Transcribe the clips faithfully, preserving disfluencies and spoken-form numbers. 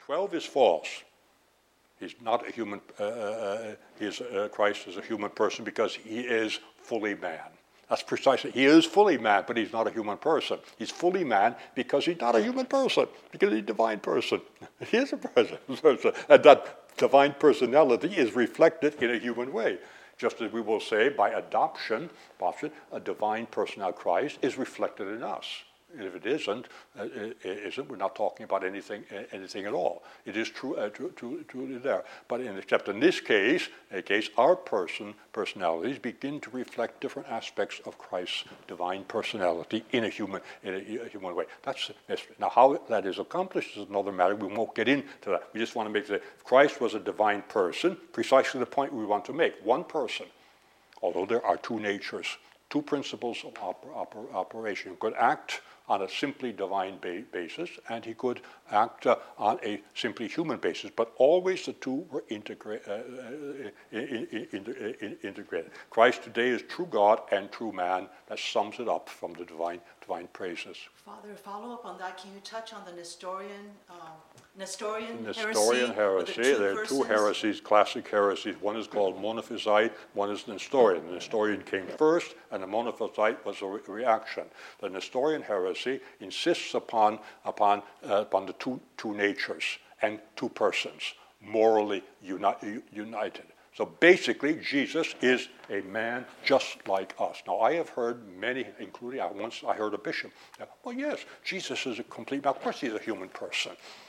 twelve is false. He's not a human, uh, uh, he is, uh, Christ is a human person because he is fully man. That's precisely, he is fully man, but he's not a human person. He's fully man because he's not a human person, because he's a divine person. He is a person. And that divine personality is reflected in a human way. Just as we will say, by adoption, a divine personality, Christ, is reflected in us. And if it isn't, uh, it isn't, we're not talking about anything anything at all. It is true, uh, true, true, truly there. But in, except in this case, in case, our person personalities begin to reflect different aspects of Christ's divine personality in a human in a, a human way. That's the mystery. Now, how that is accomplished is another matter. We won't get into that. We just want to make that Christ was a divine person, precisely the point we want to make. One person, although there are two natures, two principles of oper, oper, operation. You could act on a simply divine ba- basis, and he could act uh, on a simply human basis, but always the two were integra- uh, in, in, in, in, integrated. Christ today is true God and true man. That sums it up from the divine divine praises. Father, follow up on that. Can you touch on the Nestorian um, Nestorian, Nestorian heresy? heresy the there are two heresies, classic heresies. One is called Monophysite, one is Nestorian. The Nestorian came first, and the Monophysite was a re- reaction. The Nestorian heresy insists upon upon uh, upon the two two natures and two persons, morally uni- united. So basically, Jesus is a man just like us. Now, I have heard many, including I once I heard a bishop. Well, yes, Jesus is a complete. Of course, he's a human person.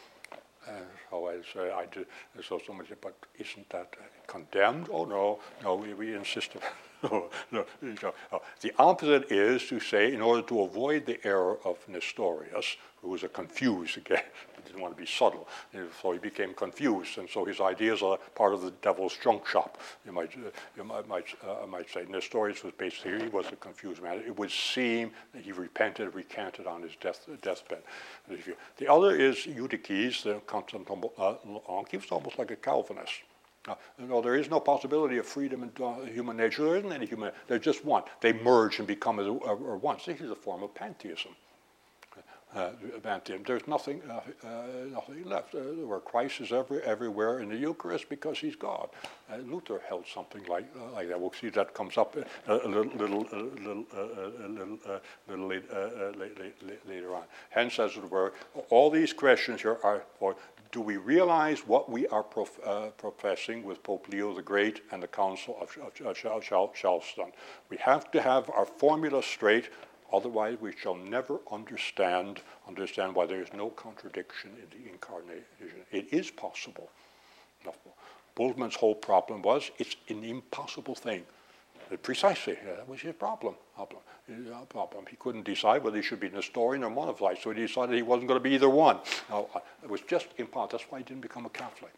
Uh, so I say, I do. So somebody said, but isn't that condemned? Oh no, no, we, we insist. no, no, no. The opposite is to say, in order to avoid the error of Nestorius, who was a confused again, he didn't want to be subtle, so he became confused, and so his ideas are part of the devil's junk shop. You might, uh, you might, might, uh, might say Nestorius was basically he was a confused man. It would seem that he repented, recanted on his death, deathbed. The other is Eutyches, the Constantine. Uh, he was almost like a Calvinist. Uh, no, there is no possibility of freedom in uh, human nature. There isn't any human. There's just one. They merge and become as, uh, or one. This is a form of pantheism. Uh, pantheism. There's nothing, uh, uh, nothing left. Uh, where Christ is every, everywhere in the Eucharist because he's God. Uh, Luther held something like uh, like that. We'll see that comes up a, a little, little, a little, uh, a little, uh, little late, uh, late, late, late, later on. Hence, as it were, all these questions here are for. Do we realize what we are prof, uh, professing with Pope Leo the Great and the Council of, of, of Chalcedon? We have to have our formula straight, otherwise we shall never understand understand why there is no contradiction in the incarnation. It is possible. Bultmann's whole problem was it's an impossible thing. Precisely, that was his problem. problem. problem. He couldn't decide whether he should be Nestorian or Monophysite, so he decided he wasn't going to be either one. Now, it was just impossible. That's why he didn't become a Catholic.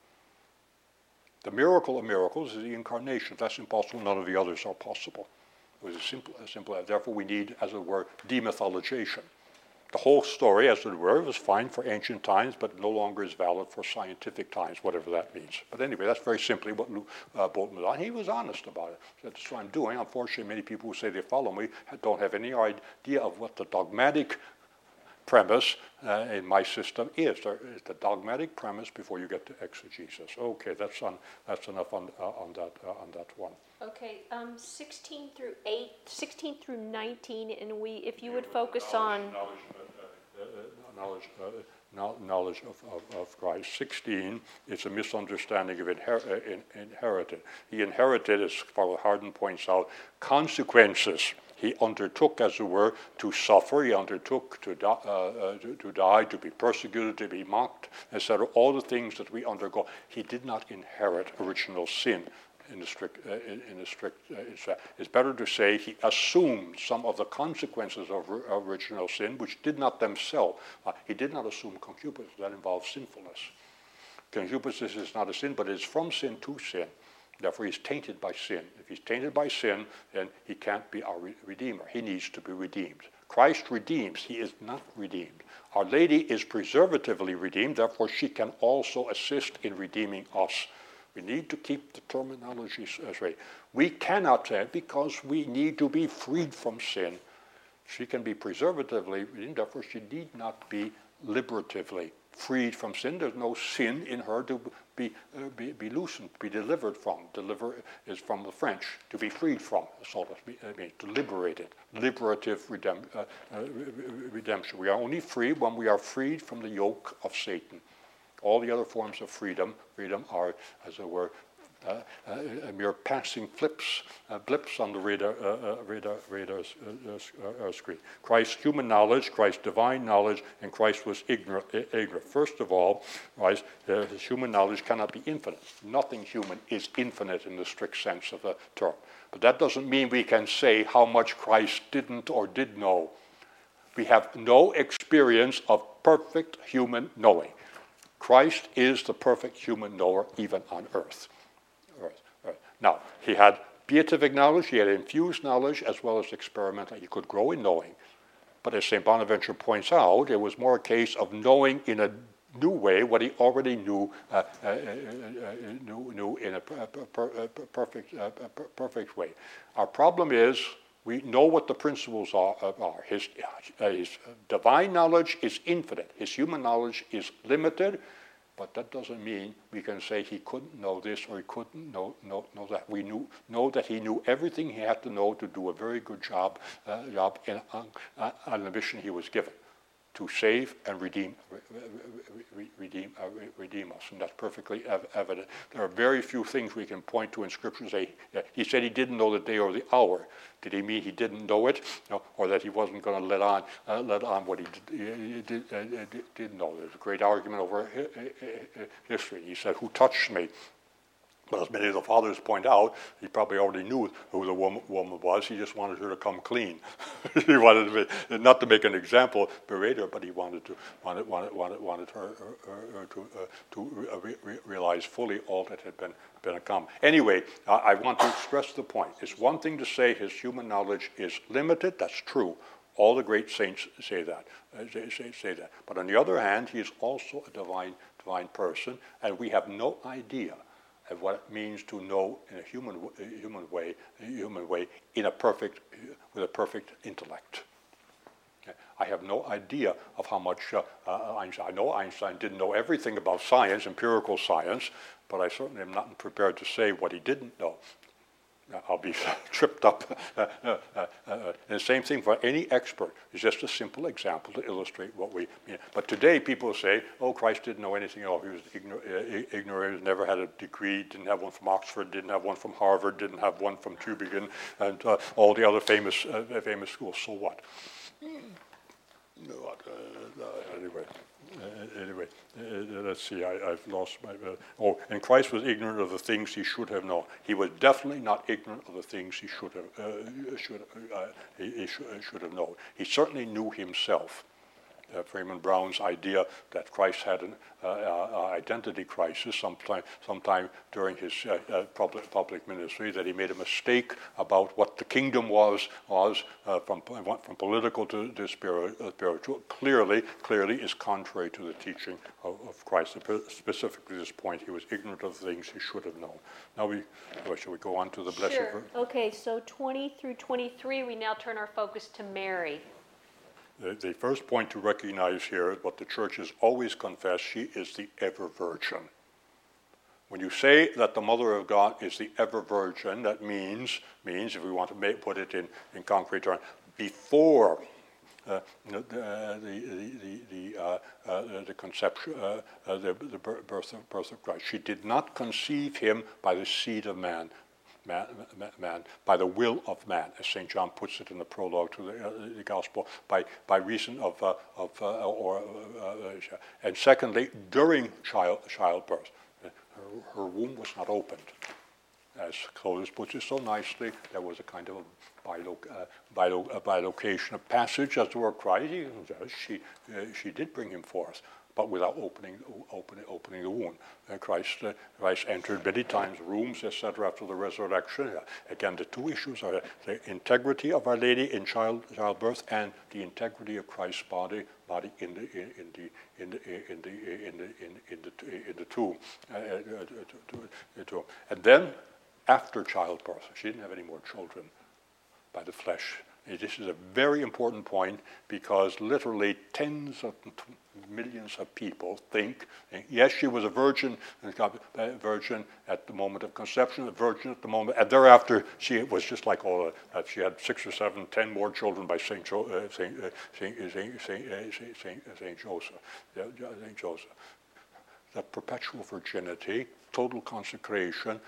The miracle of miracles is the incarnation. If that's impossible, none of the others are possible. It was as simple as simple as. Therefore, we need, as it were, demythologization. The whole story, as it were, was fine for ancient times, but no longer is valid for scientific times, whatever that means. But anyway, that's very simply what uh, Bultmann was on. He was honest about it. That's what I'm doing. Unfortunately, many people who say they follow me don't have any idea of what the dogmatic premise uh, in my system is. There is the dogmatic premise before you get to exegesis. Okay, that's on. That's enough on uh, on that uh, on that one. Okay, um, sixteen through eight, sixteen through nineteen, and we, if you would focus on knowledge, uh, uh, knowledge, uh, knowledge of, of, of Christ. sixteen is a misunderstanding of inher- uh, in, inherited. He inherited, as Father Hardon points out, consequences. He undertook, as it were, to suffer. He undertook to, die, uh, uh, to, to die, to be persecuted, to be mocked, et cetera. All the things that we undergo. He did not inherit original sin. In the strict, uh, in, in the strict, uh, it's, uh, it's better to say he assumed some of the consequences of r- original sin, which did not themselves. Uh, he did not assume concupiscence. That involves sinfulness. Concupiscence is not a sin, but it's from sin to sin. Therefore, he's tainted by sin. If he's tainted by sin, then he can't be our re- redeemer. He needs to be redeemed. Christ redeems. He is not redeemed. Our Lady is preservatively redeemed. Therefore, she can also assist in redeeming us. We need to keep the terminology straight. We cannot say because we need to be freed from sin. She can be preservatively redeemed, therefore she need not be liberatively freed from sin. There's no sin in her to be uh, be, be loosened, be delivered from. Deliver is from the French, to be freed from, so to speak, I mean, to liberate it. Liberative redemp- uh, uh, redemption. We are only free when we are freed from the yoke of Satan. All the other forms of freedom, freedom are, as it were, Uh, uh, mere passing flips, uh, blips on the radar, uh, uh, radar, radar uh, uh, screen. Christ's human knowledge, Christ's divine knowledge, and Christ was ignorant. ignorant. First of all, Christ, uh, his human knowledge cannot be infinite. Nothing human is infinite in the strict sense of the term. But that doesn't mean we can say how much Christ didn't or did know. We have no experience of perfect human knowing. Christ is the perfect human knower even on earth. Now, he had beatific knowledge, he had infused knowledge, as well as experimental. He could grow in knowing. But as Saint Bonaventure points out, it was more a case of knowing in a new way what he already knew, uh, uh, uh, uh, knew, knew in a per, per, per, perfect, uh, per, perfect way. Our problem is we know what the principles are. are. His, uh, his divine knowledge is infinite. His human knowledge is limited. But that doesn't mean we can say he couldn't know this or he couldn't know, know, know that. We knew, know that he knew everything he had to know to do a very good job, uh, job in, on, uh, on the mission he was given, to save and redeem, re, re, redeem, uh, re, redeem us. And that's perfectly ev- evident. There are very few things we can point to in Scripture and say, uh, he said he didn't know the day or the hour. Did he mean he didn't know it, no, or that he wasn't going to let on uh, let on what he did, he did, uh, did, did know? There's a great argument over history. He said, "Who touched me?" But as many of the fathers point out, he probably already knew who the woman, woman was. He just wanted her to come clean. He wanted to be, not to make an example, berate her, but he wanted to wanted wanted wanted, wanted her, her, her to uh, to re, re, realize fully all that had been been accomplished. Anyway, I, I want to stress the point. It's one thing to say his human knowledge is limited. That's true. All the great saints say that. Uh, say, say, say that. But on the other hand, he is also a divine divine person, and we have no idea of what it means to know in a human human way, human way, in a perfect, with a perfect intellect. I have no idea of how much uh, uh, Einstein. I know Einstein didn't know everything about science, empirical science, but I certainly am not prepared to say what he didn't know. I'll be tripped up. Uh, uh, uh, uh, and the same thing for any expert. It's just a simple example to illustrate what we mean. But today people say, oh, Christ didn't know anything at all. He was ignor- uh, ignorant, never had a degree, didn't have one from Oxford, didn't have one from Harvard, didn't have one from Tübingen, and uh, all the other famous uh, famous schools. So what? No, uh, uh, anyway. Uh, anyway, uh, let's see, I, I've lost my... Uh, oh, and Christ was ignorant of the things he should have known. He was definitely not ignorant of the things he should have, uh, should, uh, he, he should, should have known. He certainly knew himself. Uh, Freeman Brown's idea that Christ had an uh, uh, identity crisis sometime, sometime during his uh, uh, public, public ministry, that he made a mistake about what the kingdom was, was uh, from, from political to, to spiritual, clearly, clearly is contrary to the teaching of, of Christ. Specifically this point, he was ignorant of things he should have known. Now, we, well, shall we go on to the Blessed Sure. Virgin? Okay, so twenty through twenty-three, we now turn our focus to Mary. The, the first point to recognize here is what the Church has always confessed: she is the ever-Virgin. When you say that the Mother of God is the ever-Virgin, that means, means if we want to make, put it in, in concrete terms, before uh, the, the, the, the, uh, uh, the conception, uh, uh, the, the birth of, birth of Christ. She did not conceive him by the seed of man. Man, man, by the will of man, as Saint John puts it in the prologue to the, uh, the Gospel, by, by reason of, uh, of uh, or, uh, uh, and secondly, during child, childbirth, her, her womb was not opened. As Clovis puts it so nicely, there was a kind of a biloc, uh, biloc, a bilocation, a passage, as the word cries, she, uh, she did bring him forth, but without opening, opening, opening the womb. Uh, Christ, uh, Christ entered many times rooms, et cetera, after the resurrection. Uh, again, the two issues are the integrity of Our Lady in child, childbirth and the integrity of Christ's body, body in the in, in the in the in the in the in, in the in the tomb. Uh, uh, tomb. And then, after childbirth, she didn't have any more children by the flesh. This is a very important point because literally tens of millions of people think, yes, she was a virgin, a virgin at the moment of conception, a virgin at the moment, and thereafter she was just like all. Uh, she had six or seven, ten more children by Saint jo- uh, Saint, uh, Saint, Saint, Saint, Saint, Saint, Saint Joseph. Saint Joseph. The perpetual virginity, total consecration,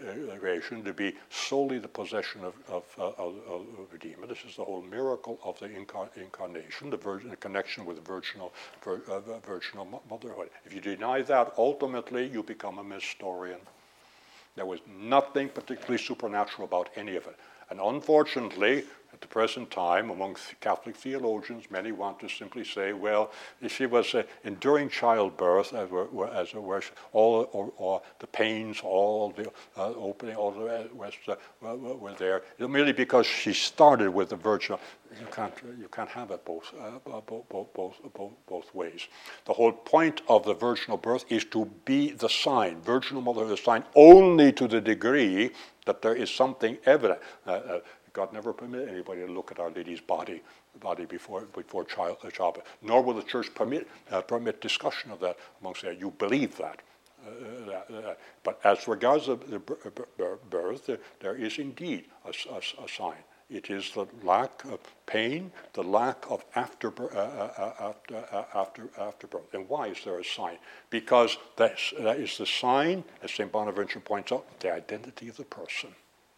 uh, to be solely the possession of, of, uh, of, of Redeemer. This is the whole miracle of the incar- incarnation, the, virgin, the connection with virginal, vir, uh, virginal motherhood. If you deny that, ultimately you become a Nestorian. There was nothing particularly supernatural about any of it. And unfortunately, at the present time, among Catholic theologians, many want to simply say, well, she was uh, enduring childbirth, as, were, as it were, all or, or the pains, all the uh, opening, all the rest uh, were, were there, merely because she started with the virgin. You can't, you can't have it both, uh, both, both, both, both, both ways. The whole point of the virginal birth is to be the sign. Virginal motherhood is a sign only to the degree that there is something evident. Uh, uh, God never permitted anybody to look at Our Lady's body, body before before child, uh, childbirth. Nor will the Church permit uh, permit discussion of that amongst them. You believe that. Uh, that, uh, but as regards the, the birth, uh, there is indeed a, a, a sign. It is the lack of pain, the lack of after uh, uh, after uh, after afterbirth. And why is there a sign? Because that's, that is the sign, as Saint Bonaventure points out, the identity of the person.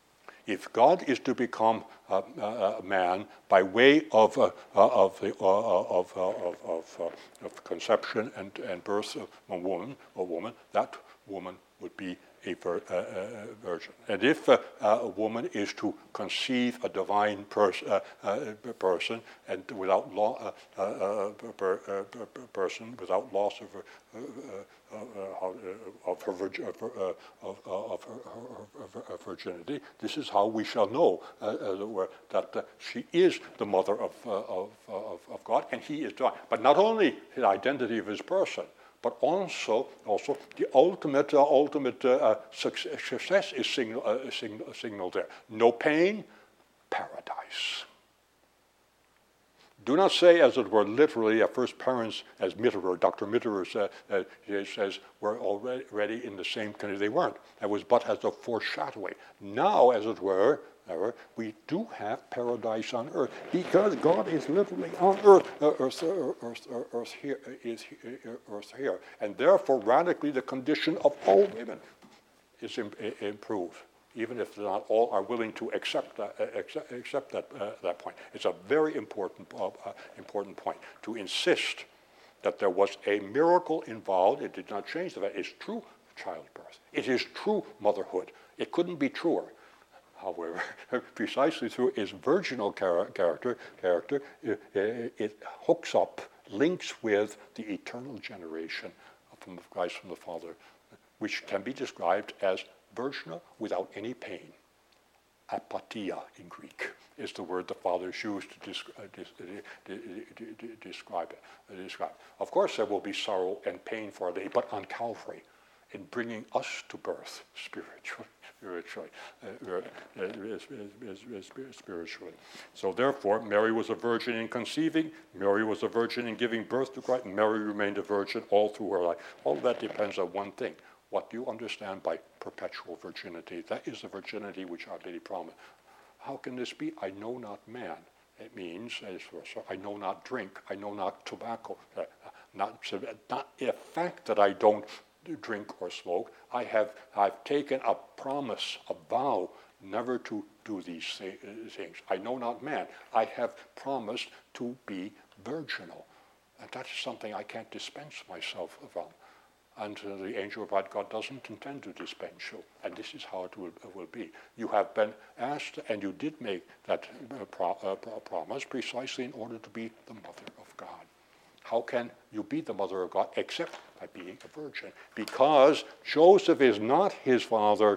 If God is to become a, a, a man by way of uh, of the uh, of uh, of of, uh, of conception and, and birth of a woman, a woman, that woman would be a, vir, uh, uh, virgin. And if uh, uh, a woman is to conceive a divine pers- uh, uh, person and without law, uh, uh, per, uh, per, person without loss of her, uh, uh, uh, of her, virgi- of, uh, of, uh, of her, her, her, her virginity, this is how we shall know, uh, as it were, that uh, she is the mother of, uh, of, of of God, and he is divine. But not only the identity of his person, but also, also the ultimate, uh, ultimate uh, success, success is signal, uh, signal, signaled there. No pain, paradise. Do not say, as it were, literally, at first parents, as Mitterer, Doctor Mitterer uh, uh, says, were already in the same country. They weren't. That was but as a foreshadowing. Now, as it were, However, we do have paradise on earth because God is literally on earth. Uh, earth, uh, earth, uh, earth here is uh, earth here, and therefore radically the condition of all women is im- improved, even if not all are willing to accept that. Uh, accept, accept that uh, that point. It's a very important uh, uh, important point to insist that there was a miracle involved. It did not change the fact. It's true childbirth. It is true motherhood. It couldn't be truer. However, precisely through its virginal char- character, character it, it hooks up, links with the eternal generation from Christ from the Father, which can be described as virginal without any pain. Apatia in Greek is the word the fathers used to descri- uh, dis- uh, describe it. Uh, describe. Of course, there will be sorrow and pain for a day, but on Calvary, in bringing us to birth spiritually. Spiritually, uh, uh, spiritually. So therefore, Mary was a virgin in conceiving. Mary was a virgin in giving birth to Christ. And Mary remained a virgin all through her life. All that depends on one thing: what do you understand by perpetual virginity? That is the virginity which Our Lady promised. How can this be? I know not man. It means, as I know not drink. I know not tobacco. Uh, not not the fact that I don't drink or smoke. I have I've taken a promise, a vow, never to do these things. I know not man. I have promised to be virginal. And that is something I can't dispense myself from. And uh, the angel of God doesn't intend to dispense you. And this is how it will, uh, will be. You have been asked, and you did make that uh, pro- uh, promise precisely in order to be the mother of God. How can you be the mother of God except by being a virgin? Because Joseph is not his father.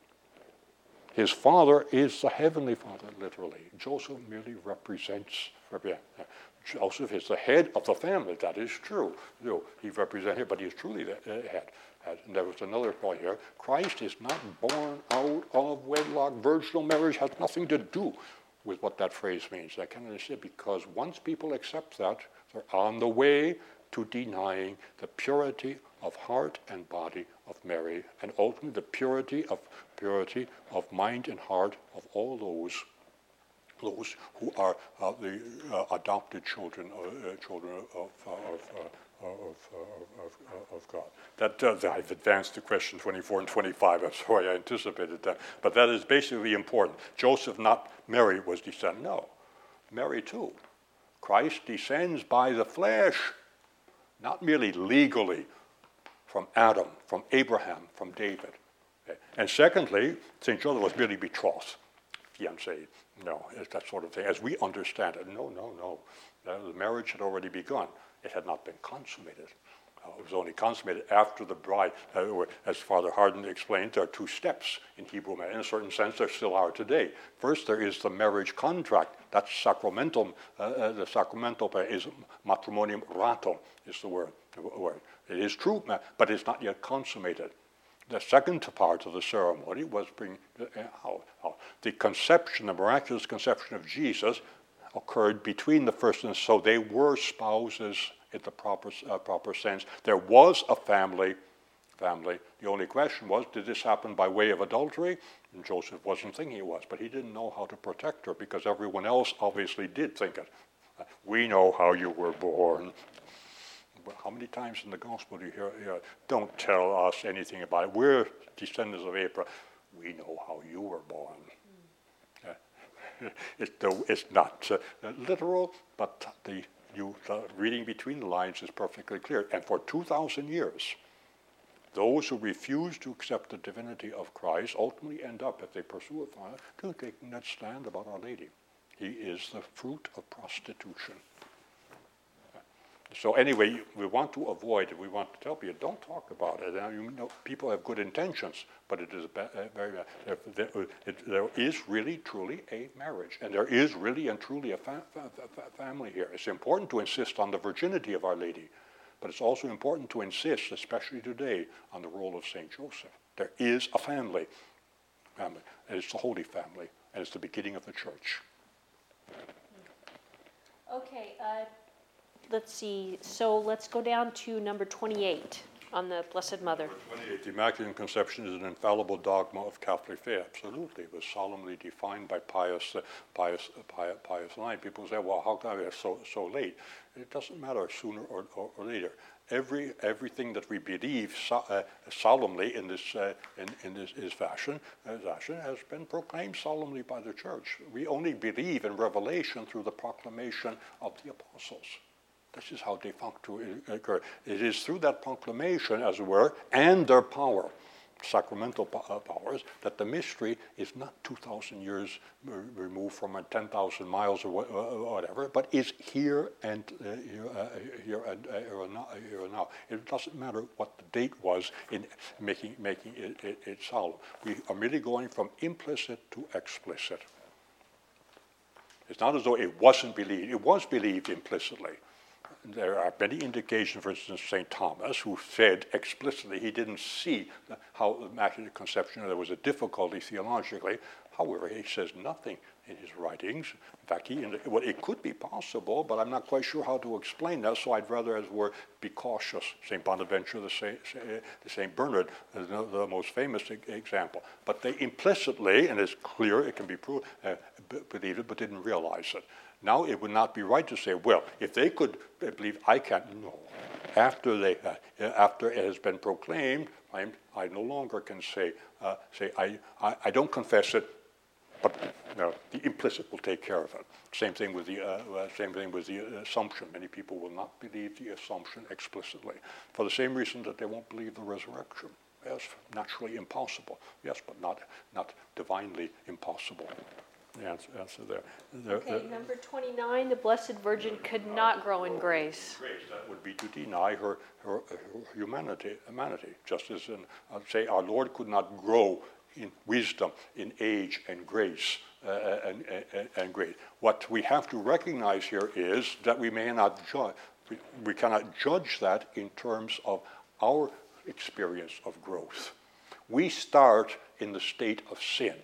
His father is the heavenly Father, literally. Joseph merely represents. Joseph is the head of the family. That is true. You know, he represents him, but he is truly the head. And there was another point here. Christ is not born out of wedlock. Virginal marriage has nothing to do with what that phrase means. I can understand because once people accept that, they're on the way to denying the purity of heart and body of Mary, and ultimately the purity of purity of mind and heart of all those those who are uh, the uh, adopted children uh, children of uh, of, uh, of, uh, of, uh, of God. That uh, I've advanced to question twenty-four and twenty-five. I'm sorry I anticipated that, but that is basically important. Joseph, not Mary, was descended. No, Mary too. Christ descends by the flesh, not merely legally, from Adam, from Abraham, from David. Okay. And secondly, Saint Joseph was merely betrothed, fiancé, no, that sort of thing, as we understand it. No, no, no. The marriage had already begun. It had not been consummated. Uh, it was only consummated after the bride. Uh, or, as Father Hardin explained, there are two steps in Hebrew marriage. In a certain sense, there still are today. First, there is the marriage contract. That's sacramental. Uh, uh, the sacramental is matrimonium ratum, is the word. The word. It is true, but it's not yet consummated. The second part of the ceremony was bring out. Uh, the conception, the miraculous conception of Jesus, occurred between the first and so they were spouses in the proper uh, proper sense. There was a family. Family. The only question was, did this happen by way of adultery? And Joseph wasn't thinking it was, but he didn't know how to protect her because everyone else obviously did think it. Uh, we know how you were born. How many times in the gospel do you hear, you know, don't tell us anything about it. We're descendants of Abraham. We know how you were born. Mm. Uh, it, it's not uh, literal, but the, you, the reading between the lines is perfectly clear. And for two thousand years, those who refuse to accept the divinity of Christ ultimately end up, if they pursue it, to taking that stand about Our Lady. He is the fruit of prostitution. So anyway, we want to avoid it. We want to tell people, don't talk about it. Now, you know, people have good intentions, but it is a ba- uh, very bad. There, there, it, there is really, truly a marriage, and there is really and truly a fa- fa- fa- family here. It's important to insist on the virginity of Our Lady, but it's also important to insist, especially today, on the role of Saint Joseph. There is a family, family, and it's the Holy Family, and it's the beginning of the Church. Okay. Uh, Let's see, so let's go down to number twenty-eight on the Blessed Mother. Number twenty-eight, the Immaculate Conception is an infallible dogma of Catholic faith. Absolutely. It was solemnly defined by Pius, uh, Pius, uh, Pius, Pius nine. People say, well, how come it's so, so late? It doesn't matter sooner or, or, or later. Every everything that we believe so, uh, solemnly in this uh, in, in this, this fashion, uh, fashion has been proclaimed solemnly by the Church. We only believe in revelation through the proclamation of the apostles. This is how de facto occur. It is through that proclamation, as it were, and their power, sacramental powers, that the mystery is not two thousand years removed from it, ten thousand miles or whatever, but is here and uh, here, uh, here, and, uh, here, and now, here and now. It doesn't matter what the date was in making, making it, it, it solemn. We are merely going from implicit to explicit. It's not as though it wasn't believed. It was believed implicitly. There are many indications, for instance, Saint Thomas, who said explicitly he didn't see how the Immaculate Conception, there was a difficulty theologically. However, he says nothing in his writings. In fact, he, well, it could be possible, but I'm not quite sure how to explain that, so I'd rather, as it were, be cautious. Saint Bonaventure, the Saint, the Saint Bernard, is the most famous example. But they implicitly, and it's clear, it can be proved, uh, believed it, but didn't realize it. Now it would not be right to say, well, if they could believe, I can't. No. After they, uh, after it has been proclaimed, I'm, I no longer can say, uh, say I, I, I don't confess it, but no, the implicit will take care of it. Same thing with the uh, same thing with the Assumption. Many people will not believe the Assumption explicitly for the same reason that they won't believe the resurrection. Yes, naturally impossible. Yes, but not not divinely impossible. The answer, answer there. there okay, there, number twenty-nine, the Blessed Virgin could not grow in grace. Grace, that would be to deny her, her, her humanity, humanity. Just as in, uh, say, our Lord could not grow in wisdom, in age, and grace, uh, and, and, and grace. What we have to recognize here is that we may not judge, we, we cannot judge that in terms of our experience of growth. We start in the state of sin.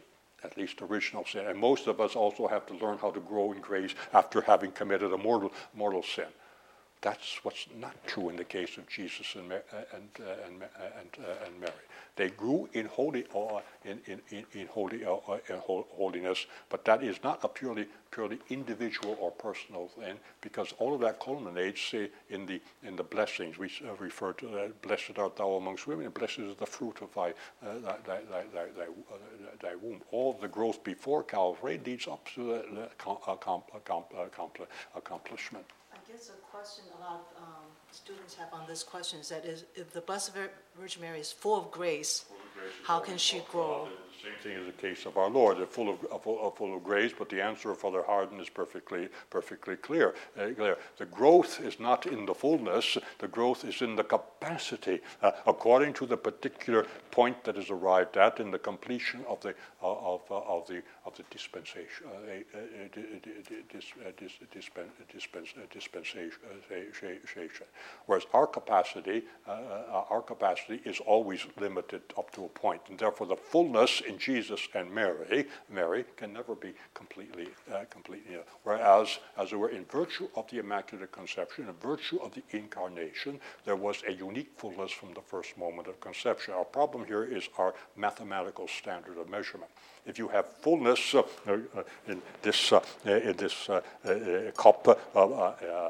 at least original sin. And most of us also have to learn how to grow in grace after having committed a mortal, mortal sin. That's what's not true in the case of Jesus and, and, uh, and, and, uh, and Mary. They grew in holy, uh, in, in, in, in holy, uh, in holiness, but that is not a purely, purely individual or personal thing, because all of that culminates uh, in the in the blessings. We uh, refer to that, blessed art thou amongst women, and blessed is the fruit of thy uh, thy, thy, thy, thy, thy, uh, thy womb. All of the growth before Calvary leads up to the, the accom- accom- accom- accomplishment. I guess a question a lot of um, students have on this question is that is, if the Blessed Virgin Mary is full of grace, how can she grow? The same thing is the case of our Lord. They're full of, uh, full, uh, full of grace, but the answer of Father Hardin is perfectly, perfectly clear. Uh, clear. The growth is not in the fullness. The growth is in the capacity, uh, according to the particular point that is arrived at in the completion of the uh, of uh, of the of the dispensation, uh, uh, dis, uh, dis, dispen, dispens, uh, dispensation. Whereas our capacity, uh, uh, our capacity is always limited up to a point, and therefore the fullness in Jesus and Mary, Mary can never be completely, uh, completely. Uh, whereas, as it were, in virtue of the Immaculate Conception, in virtue of the Incarnation, there was a unique fullness from the first moment of conception. Our problem here is our mathematical standard of measurement. If you have fullness uh, uh, in this uh, in this uh, uh, cup, uh, uh, uh,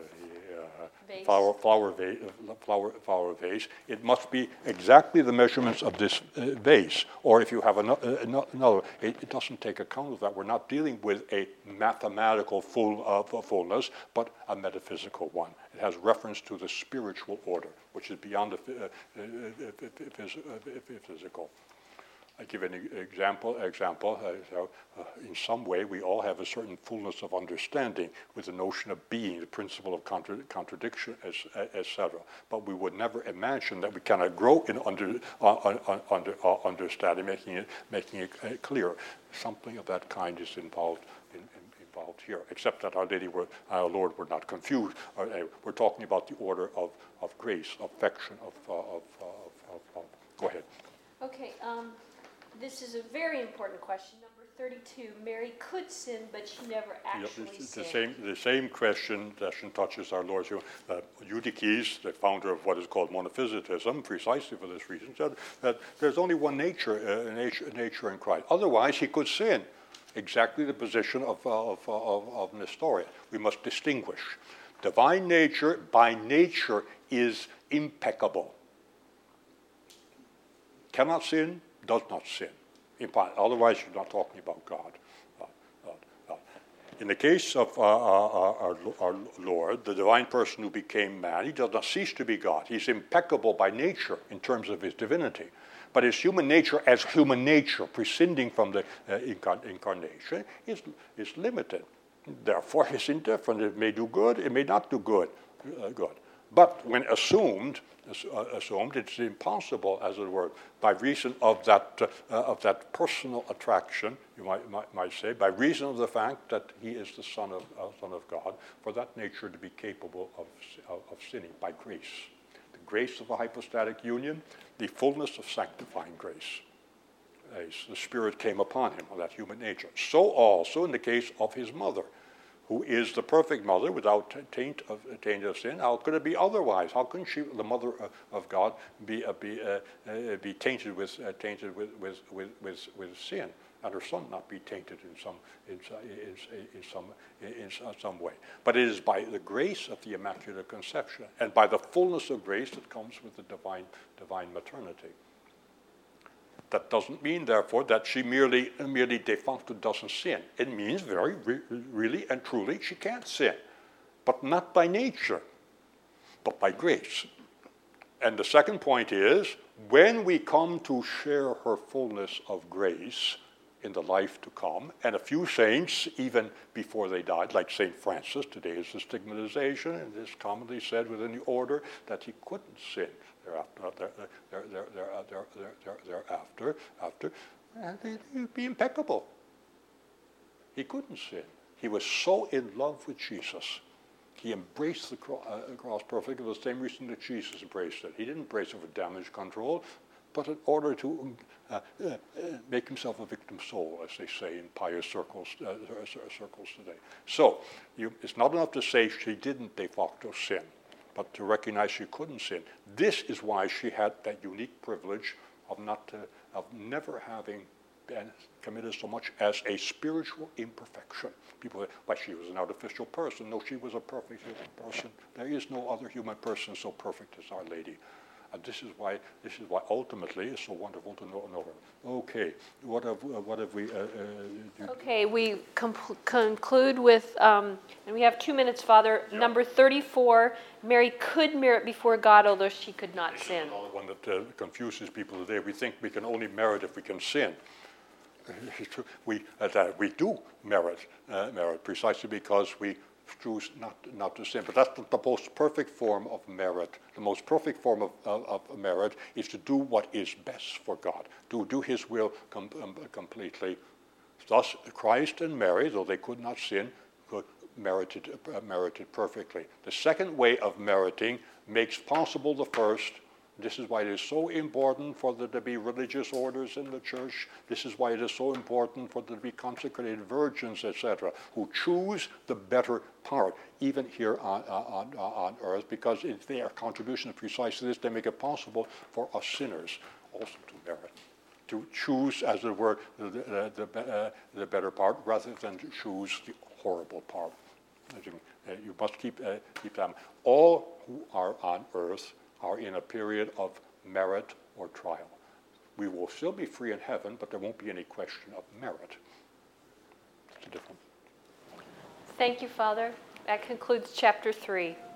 Flower, flower, vase, flower, flower vase, it must be exactly the measurements of this uh, vase. Or if you have another, uh, another it, it doesn't take account of that. We're not dealing with a mathematical full uh, fullness, but a metaphysical one. It has reference to the spiritual order, which is beyond the uh, uh, uh, physical. I give an example. Example. Uh, so, uh, in some way, we all have a certain fullness of understanding with the notion of being, the principle of contra- contradiction, et cetera. But we would never imagine that we cannot grow in under, uh, under uh, understanding, making it making it uh, clear. Something of that kind is involved in. in involved here, except that Our Lady, were, our Lord, were not confused. Uh, we're talking about the order of, of grace, affection, of, uh, of, uh, of, of, of. Go ahead. Okay. Um, This is a very important question. Number thirty-two, Mary could sin, but she never actually yep, it's sinned. The same, the same question that touches our Lord's. Uh, Eutyches, the founder of what is called monophysitism, precisely for this reason, said that there's only one nature, uh, nature, nature in Christ. Otherwise, he could sin. Exactly the position of, uh, of, of, of Nestorian. We must distinguish. Divine nature, by nature, is impeccable. Cannot sin, does not sin. Otherwise, you're not talking about God. Uh, uh, uh. In the case of uh, our, our Lord, the divine person who became man, he does not cease to be God. He's impeccable by nature in terms of his divinity. But his human nature, as human nature, prescinding from the uh, incarn- incarnation, is, is limited. Therefore, it's indifferent. It may do good, it may not do good. Uh, good. But when assumed, uh, assumed, it's impossible, as it were, by reason of that uh, of that personal attraction, you might, might might say, by reason of the fact that he is the Son of uh, Son of God, for that nature to be capable of of, of sinning by grace, the grace of a hypostatic union, the fullness of sanctifying grace. As the Spirit came upon him, of that human nature. So also in the case of his mother, who is the perfect mother without taint of, taint of sin. How could it be otherwise? How can she, the mother of, of God, be uh, be uh, uh, be tainted with uh, tainted with, with with with with sin, and her son not be tainted in some in, in, in some in some way? But it is by the grace of the Immaculate Conception and by the fullness of grace that comes with the divine divine maternity. That doesn't mean, therefore, that she merely, merely de facto doesn't sin. It means very, re- really and truly she can't sin, but not by nature, but by grace. And the second point is, when we come to share her fullness of grace in the life to come, and a few saints, even before they died, like Saint Francis, today is the stigmatization, and it is commonly said within the order that he couldn't sin. Thereafter, there, there, there, there, there, thereafter, after, and he would be impeccable. He couldn't sin. He was so in love with Jesus. He embraced the cross, uh, cross perfectly for the same reason that Jesus embraced it. He didn't embrace it for damage control, but in order to uh, uh, uh, make himself a victim soul, as they say in pious circles, uh, circles today. So you, it's not enough to say she didn't de facto sin, but to recognize she couldn't sin. This is why she had that unique privilege of not, uh, of never having been committed so much as a spiritual imperfection. People say, but she was an artificial person. No, she was a perfect human person. There is no other human person so perfect as Our Lady. And this is why this is why ultimately it's so wonderful to know, know her. Okay, what have uh, what have we? Uh, uh, Okay, we compl- conclude with, um, and we have two minutes, Father. Yeah. Number thirty-four. Mary could merit before God, although she could not this sin. is another one that uh, confuses people today. We think we can only merit if we can sin. we uh, that we do merit uh, merit precisely because we choose not not to sin. But that's not the most perfect form of merit. The most perfect form of, of, of merit is to do what is best for God, to do His will com- um, completely. Thus, Christ and Mary, though they could not sin, could merited uh, merited perfectly. The second way of meriting makes possible the first. This is why it is so important for there to be religious orders in the church. This is why it is so important for there to be consecrated virgins, et cetera, who choose the better part, even here on, on, on earth, because if their contribution is precisely this, they make it possible for us sinners also to merit, to choose, as it were, the, the, the, uh, the better part, rather than to choose the horrible part. You must keep, uh, keep them. All who are on earth are in a period of merit or trial. We will still be free in heaven, but there won't be any question of merit. It's a different. Thank you, Father. That concludes chapter three.